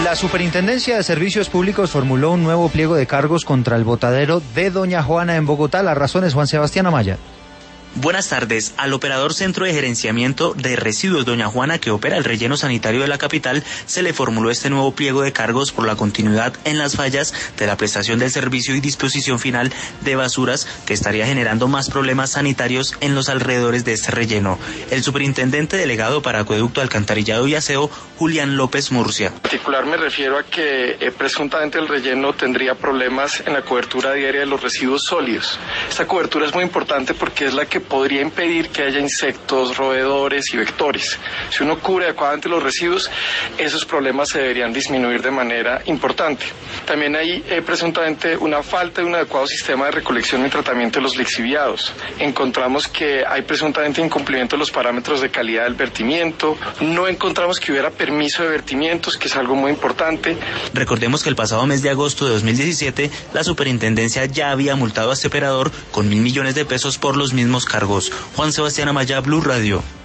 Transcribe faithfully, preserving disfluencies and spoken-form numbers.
La Superintendencia de Servicios Públicos formuló un nuevo pliego de cargos contra el botadero de Doña Juana en Bogotá. Las razones, Juan Sebastián Amaya. Buenas tardes. Al operador Centro de Gerenciamiento de Residuos Doña Juana, que opera el relleno sanitario de la capital, se le formuló este nuevo pliego de cargos por la continuidad en las fallas de la prestación del servicio y disposición final de basuras, que estaría generando más problemas sanitarios en los alrededores de este relleno. El superintendente delegado para Acueducto, Alcantarillado y Aseo, Julián López Murcia. En particular me refiero a que eh, presuntamente el relleno tendría problemas en la cobertura diaria de los residuos sólidos. Esta cobertura es muy importante porque es la que podría impedir que haya insectos, roedores y vectores. Si uno cubre adecuadamente los residuos, esos problemas se deberían disminuir de manera importante. También hay eh, presuntamente una falta de un adecuado sistema de recolección y tratamiento de los lixiviados. Encontramos que hay presuntamente incumplimiento de los parámetros de calidad del vertimiento. No encontramos que hubiera permiso de vertimientos, que es algo muy importante. Recordemos que el pasado mes de agosto de dos mil diecisiete, la superintendencia ya había multado a este operador con mil millones de pesos por los mismos cargos. Juan Sebastián Amaya, Blue Radio.